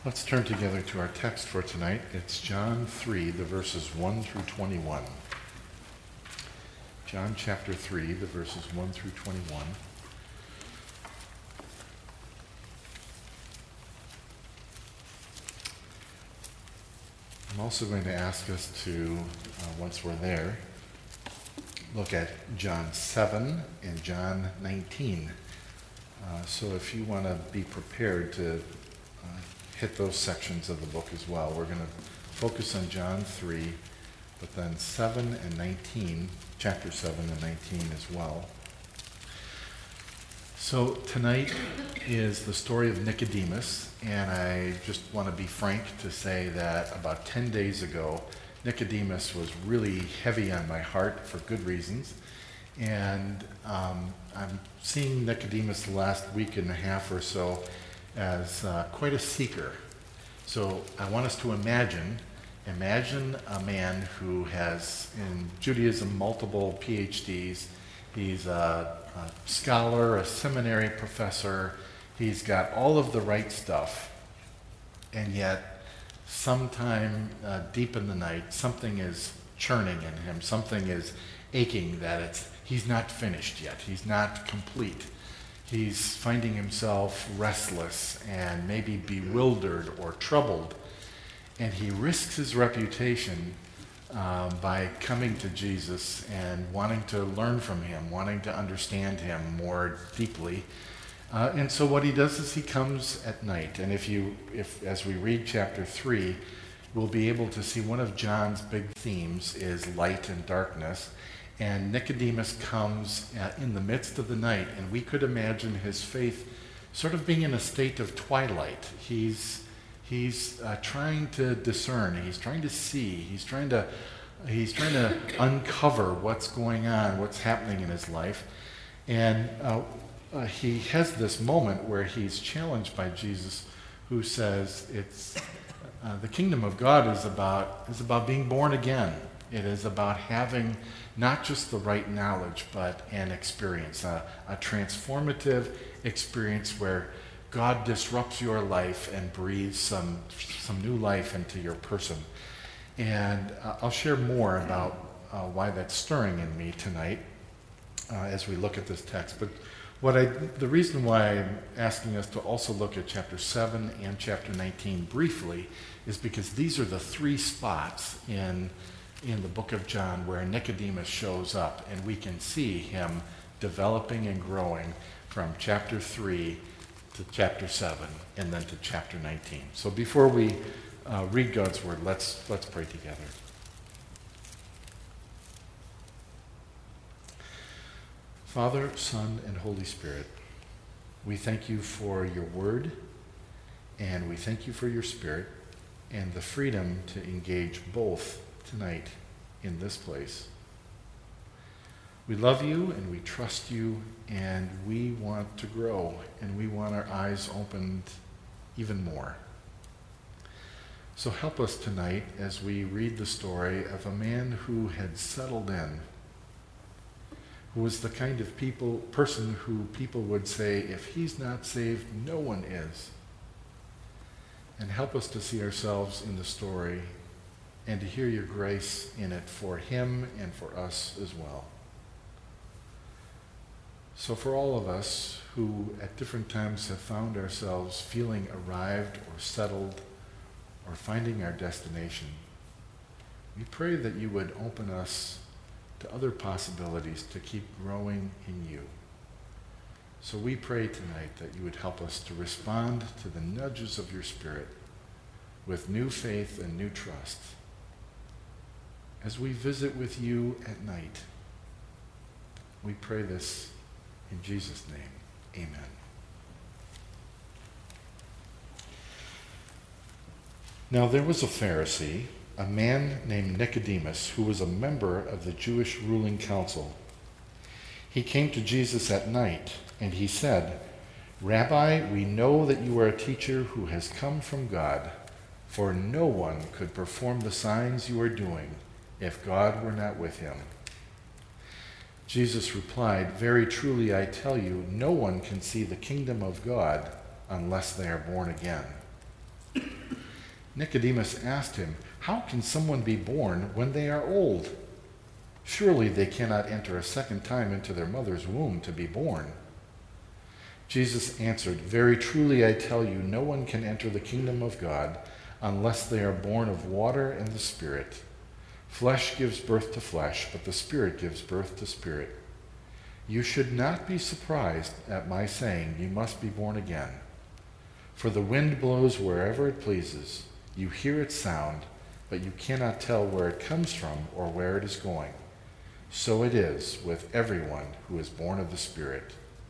Let's turn together to our text for tonight. It's John 3, the verses 1 through 21. John chapter 3, the verses 1 through 21. I'm also going to ask us to, once we're there, look at John 7 and John 19. So if you want to be prepared to hit those sections of the book as well. We're going to focus on John 3, but then 7 and 19, chapter 7 and 19 as well. So tonight is the story of Nicodemus, and I just want to be frank to say that about 10 days ago, Nicodemus was really heavy on my heart for good reasons. And I'm seeing Nicodemus the last week and a half or so as quite a seeker. So I want us to imagine a man who has, in Judaism, multiple PhDs. He's a scholar, a seminary professor. He's got all of the right stuff. And yet, sometime deep in the night, something is churning in him. Something is aching that he's not finished yet. He's not complete. He's finding himself restless and maybe bewildered or troubled. And he risks his reputation by coming to Jesus and wanting to learn from him, wanting to understand him more deeply. And so what he does is he comes at night. And if as we read chapter 3, we'll be able to see one of John's big themes is light and darkness. And Nicodemus comes in the midst of the night, and we could imagine his faith sort of being in a state of twilight. He's trying to discern. He's trying to see. He's trying to uncover what's going on, what's happening in his life. And he has this moment where he's challenged by Jesus, who says it's the kingdom of God is about being born again. It is about having not just the right knowledge, but an experience, a transformative experience where God disrupts your life and breathes some new life into your person. And I'll share more about why that's stirring in me tonight as we look at this text. But the reason why I'm asking us to also look at chapter 7 and chapter 19 briefly is because these are the three spots in the book of John where Nicodemus shows up, and we can see him developing and growing from chapter 3 to chapter 7 and then to chapter 19. So before we read God's word, let's pray together. Father, Son, and Holy Spirit, we thank you for your word, and we thank you for your Spirit and the freedom to engage both tonight in this place. We love you and we trust you, and we want to grow, and we want our eyes opened even more. So help us tonight as we read the story of a man who had settled in, who was the kind of person who people would say, if he's not saved, no one is. And help us to see ourselves in the story and to hear your grace in it for him and for us as well. So for all of us who at different times have found ourselves feeling arrived or settled or finding our destination, we pray that you would open us to other possibilities to keep growing in you. So we pray tonight that you would help us to respond to the nudges of your Spirit with new faith and new trust as we visit with you at night. We pray this in Jesus' name. Amen. Now there was a Pharisee, a man named Nicodemus, who was a member of the Jewish ruling council. He came to Jesus at night, and he said, "Rabbi, we know that you are a teacher who has come from God, for no one could perform the signs you are doing if God were not with him." Jesus replied, "Very truly I tell you, no one can see the kingdom of God unless they are born again." Nicodemus asked him, "How can someone be born when they are old? Surely they cannot enter a second time into their mother's womb to be born." Jesus answered, "Very truly I tell you, no one can enter the kingdom of God unless they are born of water and the Spirit. Flesh gives birth to flesh, but the Spirit gives birth to spirit. You should not be surprised at my saying, 'You must be born again.' For the wind blows wherever it pleases. You hear its sound, but you cannot tell where it comes from or where it is going. So it is with everyone who is born of the Spirit."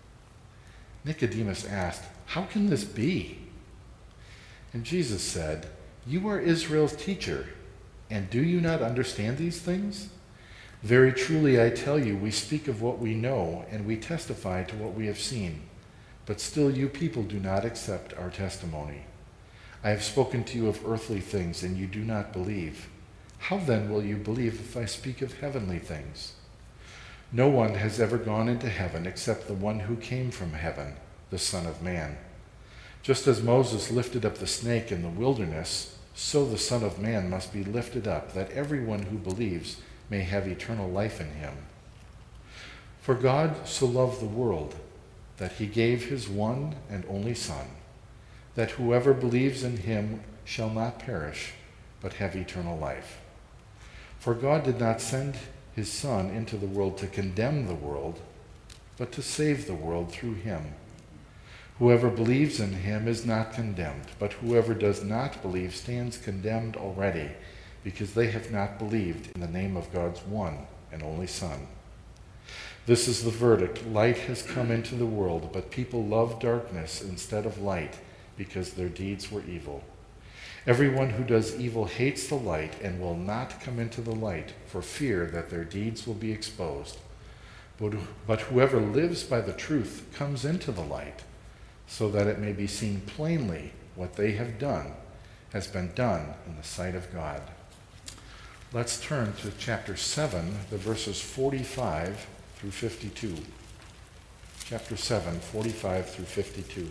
Nicodemus asked, "How can this be?" And Jesus said, "You are Israel's teacher, and do you not understand these things? Very truly I tell you, we speak of what we know, and we testify to what we have seen. But still you people do not accept our testimony. I have spoken to you of earthly things, and you do not believe. How then will you believe if I speak of heavenly things? No one has ever gone into heaven except the one who came from heaven, the Son of Man. Just as Moses lifted up the snake in the wilderness, so the Son of Man must be lifted up, that everyone who believes may have eternal life in him. For God so loved the world that he gave his one and only Son, that whoever believes in him shall not perish, but have eternal life. For God did not send his Son into the world to condemn the world, but to save the world through him. Whoever believes in him is not condemned, but whoever does not believe stands condemned already, because they have not believed in the name of God's one and only Son. This is the verdict. Light has come into the world, but people love darkness instead of light, because their deeds were evil. Everyone who does evil hates the light and will not come into the light for fear that their deeds will be exposed. But whoever lives by the truth comes into the light, so that it may be seen plainly what they have done has been done in the sight of God. Let's turn to chapter 7, the verses 45 through 52. Chapter 7, 45 through 52.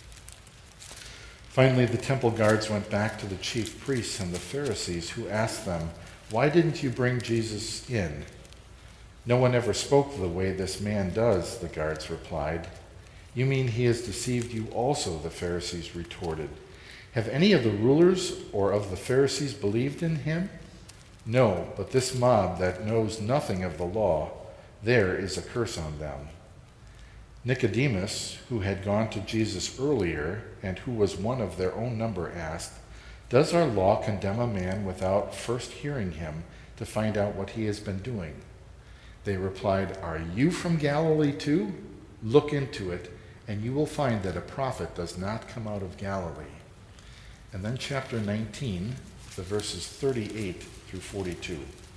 Finally, the temple guards went back to the chief priests and the Pharisees, who asked them, "Why didn't you bring Jesus in?" "No one ever spoke the way this man does," the guards replied. "You mean he has deceived you also," the Pharisees retorted. "Have any of the rulers or of the Pharisees believed in him?" "No, but this mob that knows nothing of the law, there is a curse on them." Nicodemus, who had gone to Jesus earlier and who was one of their own number, asked, "Does our law condemn a man without first hearing him to find out what he has been doing?" They replied, "Are you from Galilee too? Look into it, and you will find that a prophet does not come out of Galilee." And then chapter 19, the verses 38 through 42.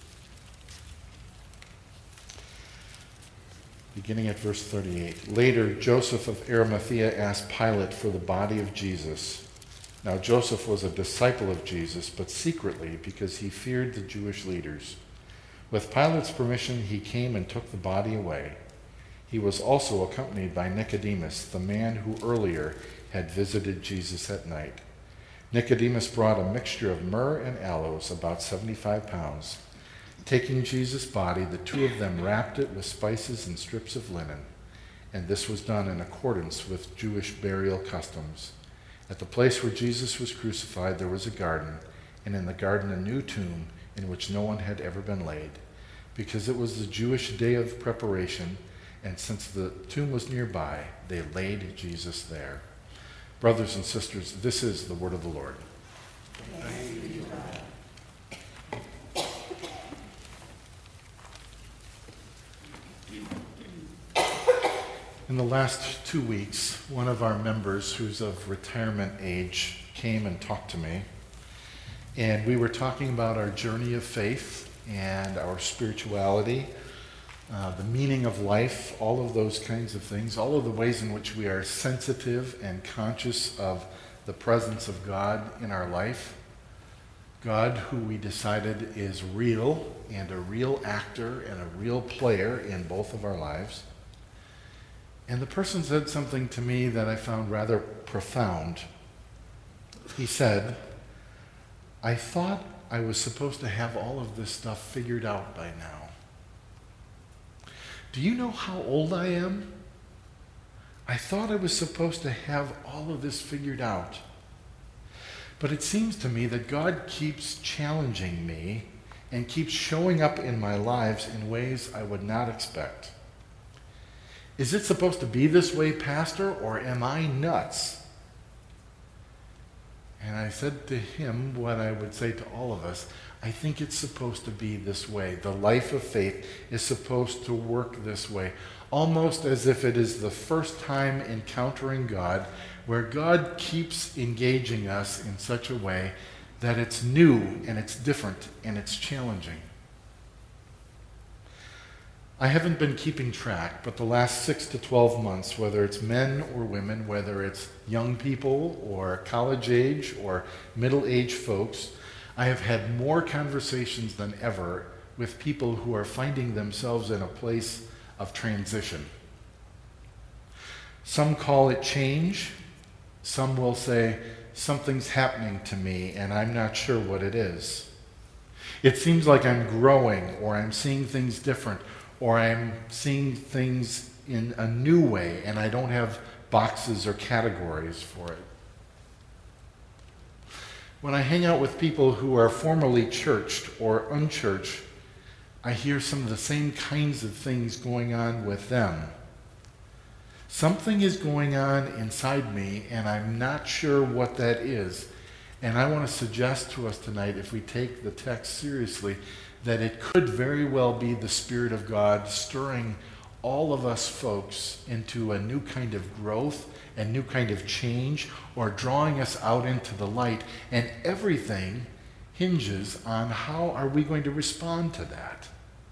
Beginning at verse 38. Later, Joseph of Arimathea asked Pilate for the body of Jesus. Now Joseph was a disciple of Jesus, but secretly, because he feared the Jewish leaders. With Pilate's permission, he came and took the body away. He was also accompanied by Nicodemus, the man who earlier had visited Jesus at night. Nicodemus brought a mixture of myrrh and aloes, about 75 pounds. Taking Jesus' body, the two of them wrapped it with spices and strips of linen, and this was done in accordance with Jewish burial customs. At the place where Jesus was crucified, there was a garden, and in the garden a new tomb in which no one had ever been laid, because it was the Jewish day of preparation, and since the tomb was nearby, they laid Jesus there. Brothers and sisters, this is the word of the Lord. Thanks be to God. In the last 2 weeks, one of our members who's of retirement age came and talked to me, and we were talking about our journey of faith and our spirituality, the meaning of life, all of those kinds of things, all of the ways in which we are sensitive and conscious of the presence of God in our life. God, who we decided is real and a real actor and a real player in both of our lives. And the person said something to me that I found rather profound. He said, I thought I was supposed to have all of this stuff figured out by now. Do you know how old I am? I thought I was supposed to have all of this figured out. But it seems to me that God keeps challenging me and keeps showing up in my lives in ways I would not expect. Is it supposed to be this way, Pastor, or am I nuts? And I said to him what I would say to all of us: I think it's supposed to be this way. The life of faith is supposed to work this way, almost as if it is the first time encountering God, where God keeps engaging us in such a way that it's new and it's different and it's challenging. I haven't been keeping track, but the last 6 to 12 months, whether it's men or women, whether it's young people or college age or middle-aged folks, I have had more conversations than ever with people who are finding themselves in a place of transition. Some call it change. Some will say, something's happening to me and I'm not sure what it is. It seems like I'm growing, or I'm seeing things different, or I'm seeing things in a new way and I don't have boxes or categories for it. When I hang out with people who are formerly churched or unchurched, I hear some of the same kinds of things going on with them. Something is going on inside me, and I'm not sure what that is. And I want to suggest to us tonight, if we take the text seriously, that it could very well be the Spirit of God stirring all of us folks into a new kind of growth, a new kind of change, or drawing us out into the light. And everything hinges on how are we going to respond to that.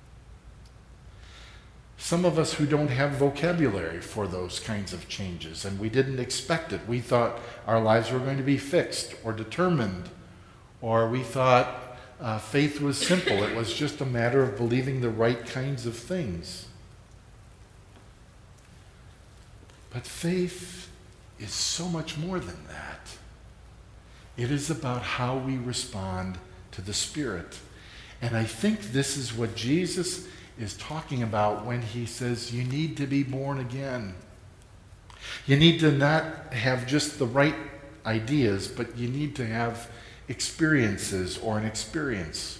Some of us who don't have vocabulary for those kinds of changes, and we didn't expect it. We thought our lives were going to be fixed or determined, or we thought faith was simple. It was just a matter of believing the right kinds of things. But faith is so much more than that. It is about how we respond to the Spirit. And I think this is what Jesus is talking about when he says you need to be born again. You need to not have just the right ideas, but you need to have experiences or an experience.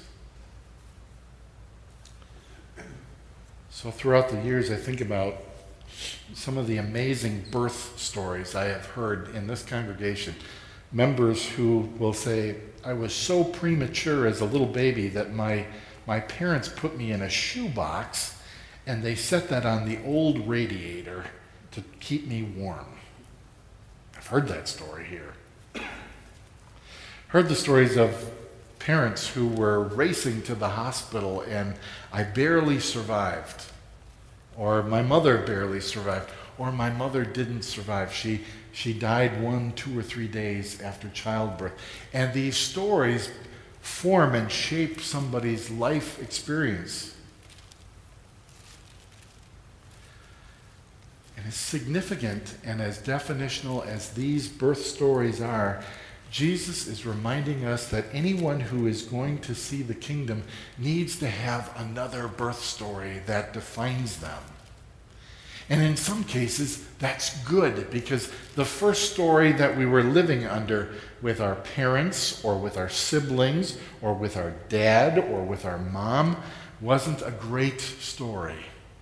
So throughout the years, I think about some of the amazing birth stories I have heard in this congregation. Members who will say, I was so premature as a little baby that my parents put me in a shoebox and they set that on the old radiator to keep me warm. I've heard that story here. Heard the stories of parents who were racing to the hospital and I barely survived. Or my mother barely survived. Or my mother didn't survive. She died 1, 2, or 3 days after childbirth. And these stories form and shape somebody's life experience. And as significant and as definitional as these birth stories are, Jesus is reminding us that anyone who is going to see the kingdom needs to have another birth story that defines them. And in some cases, that's good, because the first story that we were living under with our parents or with our siblings or with our dad or with our mom wasn't a great story.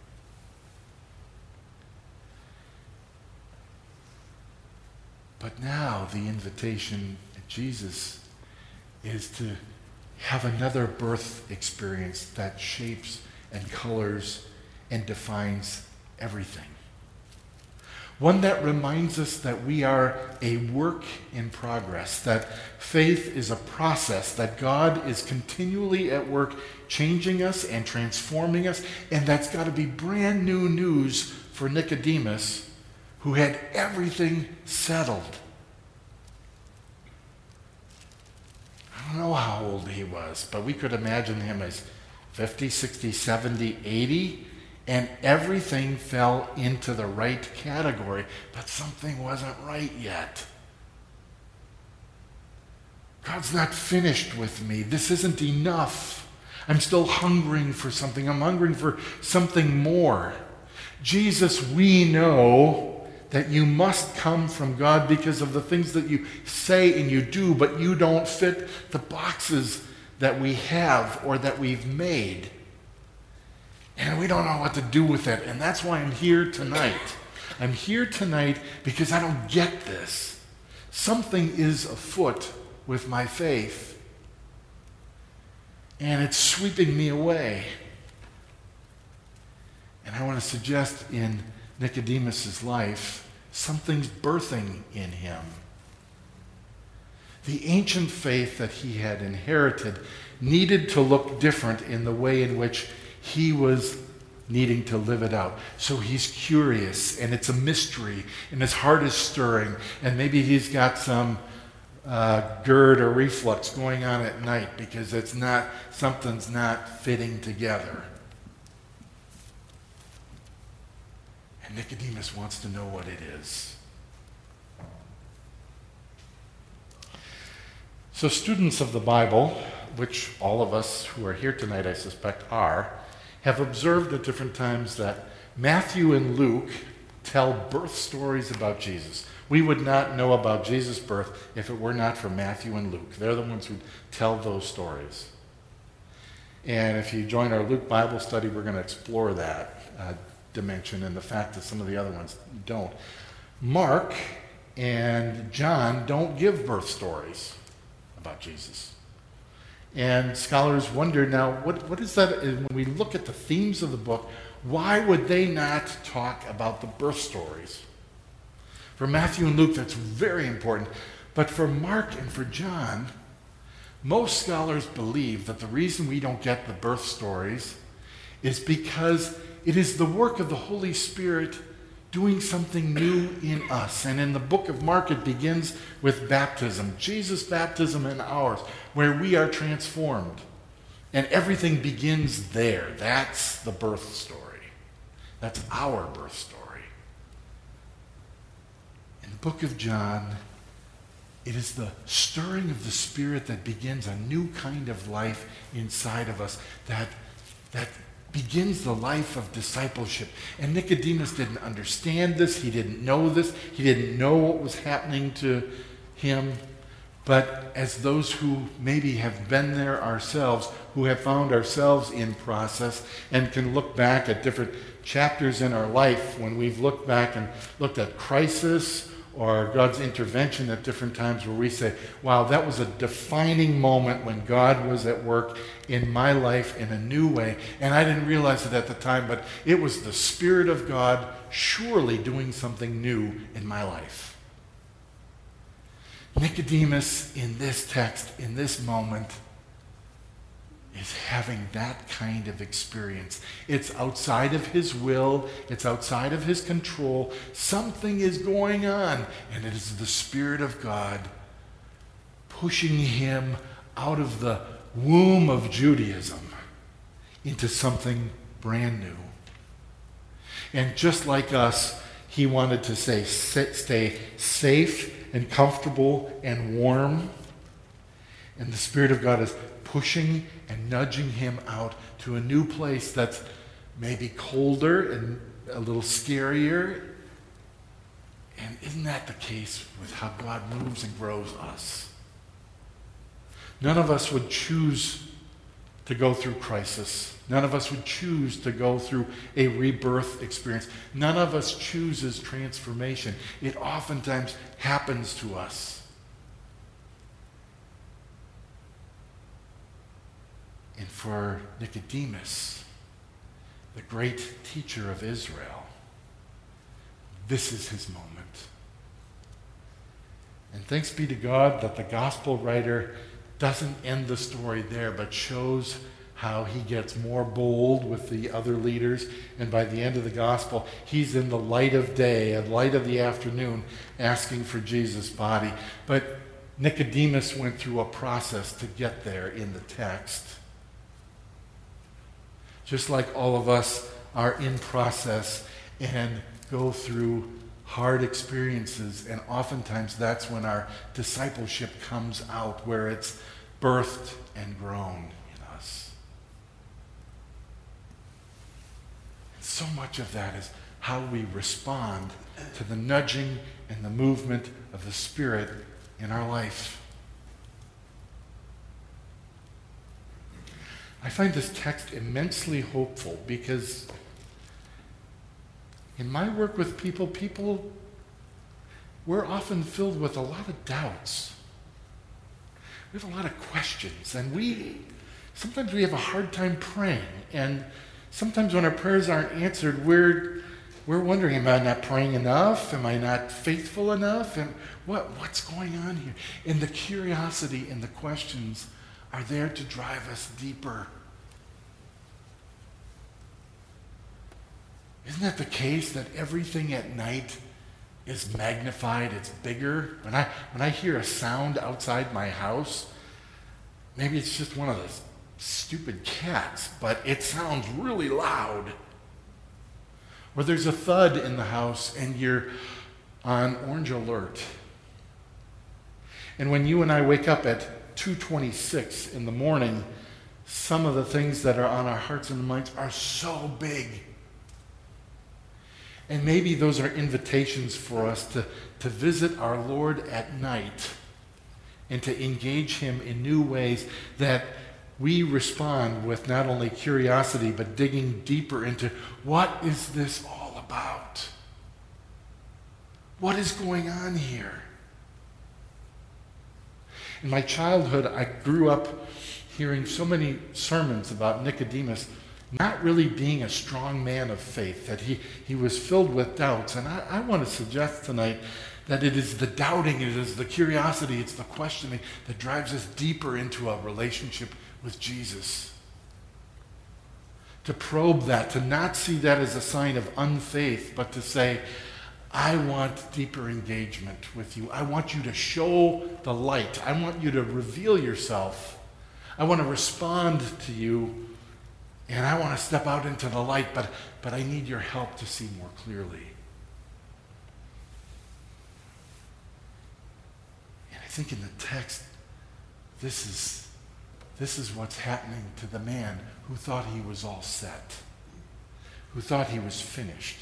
But now the invitation at Jesus is to have another birth experience that shapes and colors and defines everything. One that reminds us that we are a work in progress, that faith is a process, that God is continually at work changing us and transforming us, and that's got to be brand new news for Nicodemus, who had everything settled. I don't know how old he was, but we could imagine him as 50, 60, 70, 80, and everything fell into the right category, but something wasn't right yet. God's not finished with me. This isn't enough. I'm still hungering for something. I'm hungering for something more. Jesus, we know that you must come from God because of the things that you say and you do, but you don't fit the boxes that we have or that we've made. And we don't know what to do with it. And that's why I'm here tonight. I'm here tonight because I don't get this. Something is afoot with my faith. And it's sweeping me away. And I want to suggest in Nicodemus' life, something's birthing in him. The ancient faith that he had inherited needed to look different in the way in which he was needing to live it out. So he's curious, and it's a mystery, and his heart is stirring, and maybe he's got some GERD or reflux going on at night because something's not fitting together. And Nicodemus wants to know what it is. So students of the Bible, which all of us who are here tonight, I suspect, are, have observed at different times that Matthew and Luke tell birth stories about Jesus. We would not know about Jesus' birth if it were not for Matthew and Luke. They're the ones who tell those stories. And if you join our Luke Bible study, we're going to explore that dimension and the fact that some of the other ones don't. Mark and John don't give birth stories about Jesus. And scholars wonder now, what is that? When we look at the themes of the book, why would they not talk about the birth stories? For Matthew and Luke, that's very important. But for Mark and for John, most scholars believe that the reason we don't get the birth stories is because it is the work of the Holy Spirit doing something new in us. And in the book of Mark, it begins with baptism, Jesus' baptism and ours, where we are transformed. And everything begins there. That's the birth story. That's our birth story. In the book of John, it is the stirring of the Spirit that begins a new kind of life inside of us that begins the life of discipleship. And Nicodemus didn't understand this. He didn't know this. He didn't know what was happening to him. But as those who maybe have been there ourselves, who have found ourselves in process and can look back at different chapters in our life when we've looked back and looked at crisis or God's intervention at different times where we say, wow, that was a defining moment when God was at work in my life in a new way. And I didn't realize it at the time, but it was the Spirit of God surely doing something new in my life. Nicodemus in this text, in this moment, is having that kind of experience. It's outside of his will. It's outside of his control. Something is going on, and it is the Spirit of God pushing him out of the womb of Judaism into something brand new. And just like us, he wanted to stay safe and comfortable and warm. And the Spirit of God is pushing and nudging him out to a new place that's maybe colder and a little scarier. And isn't that the case with how God moves and grows us? None of us would choose to go through crisis. None of us would choose to go through a rebirth experience. None of us chooses transformation. It oftentimes happens to us. And for Nicodemus, the great teacher of Israel, this is his moment. And thanks be to God that the gospel writer doesn't end the story there, but shows how he gets more bold with the other leaders. And by the end of the gospel, he's in the light of day, and light of the afternoon, asking for Jesus' body. But Nicodemus went through a process to get there in the text. Just like all of us are in process and go through hard experiences, and oftentimes that's when our discipleship comes out, where it's birthed and grown in us. And so much of that is how we respond to the nudging and the movement of the Spirit in our life. I find this text immensely hopeful because in my work with people, we're often filled with a lot of doubts. We have a lot of questions, and sometimes we have a hard time praying, and sometimes when our prayers aren't answered, we're wondering, am I not praying enough? Am I not faithful enough? And what's going on here? And the curiosity and the questions are there to drive us deeper. Isn't that the case that everything at night is magnified, it's bigger? When I hear a sound outside my house, maybe it's just one of those stupid cats, but it sounds really loud. Or there's a thud in the house and you're on orange alert. And when you and I wake up at 2:26 in the morning, some of the things that are on our hearts and minds are so big. And maybe those are invitations for us to visit our Lord at night and to engage him in new ways that we respond with not only curiosity, but digging deeper into what is this all about? What is going on here? In my childhood, I grew up hearing so many sermons about Nicodemus not really being a strong man of faith, that he was filled with doubts. And I want to suggest tonight that it is the doubting, it is the curiosity, it's the questioning that drives us deeper into a relationship with Jesus. To probe that, to not see that as a sign of unfaith, but to say, I want deeper engagement with you. I want you to show the light. I want you to reveal yourself. I want to respond to you. And I want to step out into the light, but I need your help to see more clearly. And I think in the text, this is what's happening to the man who thought he was all set, who thought he was finished.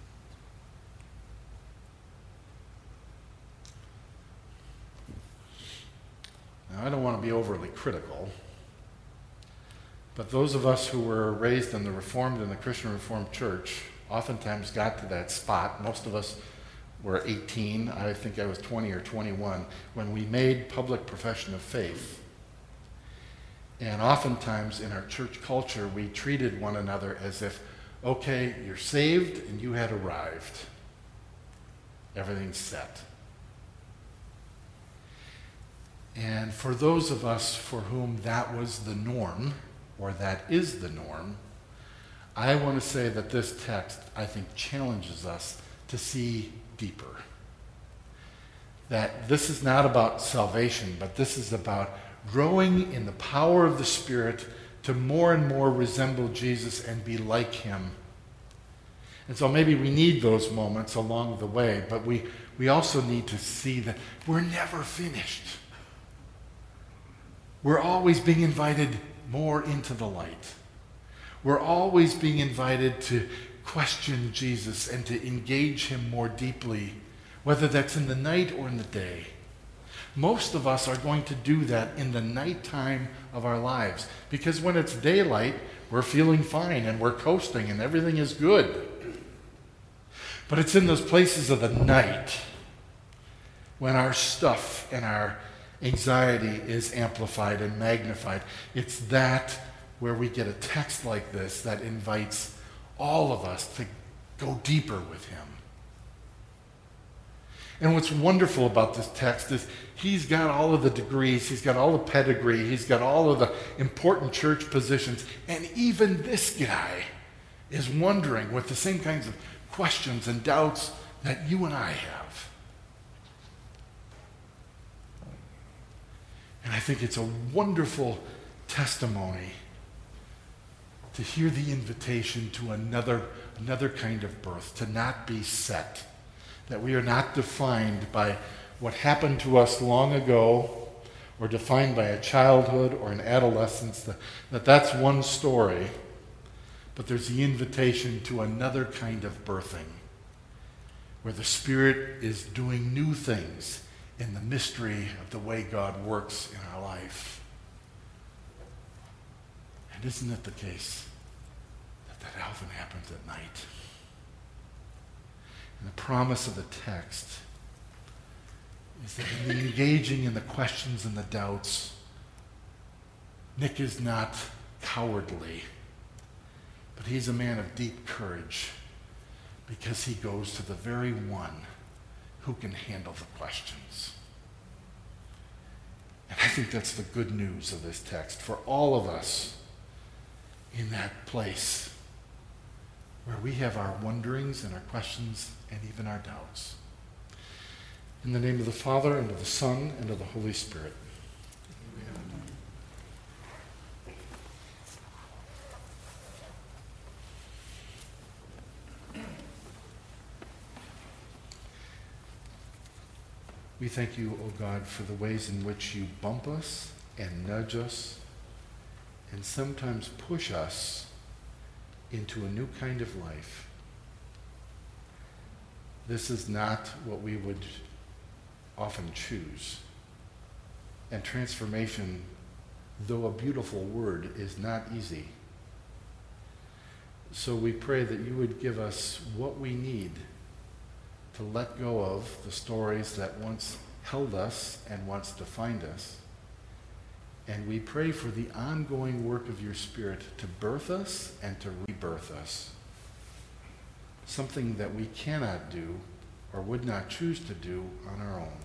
Now, I don't want to be overly critical, but those of us who were raised in the Reformed and the Christian Reformed Church oftentimes got to that spot. Most of us were 18, I think I was 20 or 21, when we made public profession of faith. And oftentimes in our church culture, we treated one another as if, okay, you're saved and you had arrived. Everything's set. And for those of us for whom that was the norm, or that is the norm, I want to say that this text, I think, challenges us to see deeper. That this is not about salvation, but this is about growing in the power of the Spirit to more and more resemble Jesus and be like him. And so maybe we need those moments along the way, but we also need to see that we're never finished. We're always being invited more into the light. We're always being invited to question Jesus and to engage him more deeply, whether that's in the night or in the day. Most of us are going to do that in the nighttime of our lives, because when it's daylight, we're feeling fine and we're coasting and everything is good. But it's in those places of the night when our stuff and our anxiety is amplified and magnified. It's that where we get a text like this that invites all of us to go deeper with him. And what's wonderful about this text is he's got all of the degrees, he's got all the pedigree, he's got all of the important church positions, and even this guy is wondering with the same kinds of questions and doubts that you and I have. And I think it's a wonderful testimony to hear the invitation to another kind of birth, to not be set, that we are not defined by what happened to us long ago or defined by a childhood or an adolescence, that's one story, but there's the invitation to another kind of birthing where the Spirit is doing new things in the mystery of the way God works in our life. And isn't it the case that often happens at night? And the promise of the text is that in the engaging in the questions and the doubts, Nick is not cowardly, but he's a man of deep courage because he goes to the very one who can handle the questions. And I think that's the good news of this text for all of us in that place where we have our wonderings and our questions and even our doubts. In the name of the Father, and of the Son, and of the Holy Spirit. Amen. We thank you, O God, for the ways in which you bump us and nudge us and sometimes push us into a new kind of life. This is not what we would often choose. And transformation, though a beautiful word, is not easy. So we pray that you would give us what we need to let go of the stories that once held us and once defined us. And we pray for the ongoing work of your Spirit to birth us and to rebirth us. Something that we cannot do or would not choose to do on our own.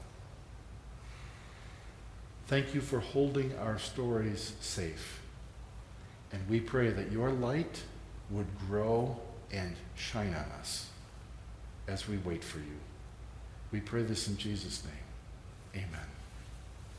Thank you for holding our stories safe. And we pray that your light would grow and shine on us as we wait for you. We pray this in Jesus' name. Amen.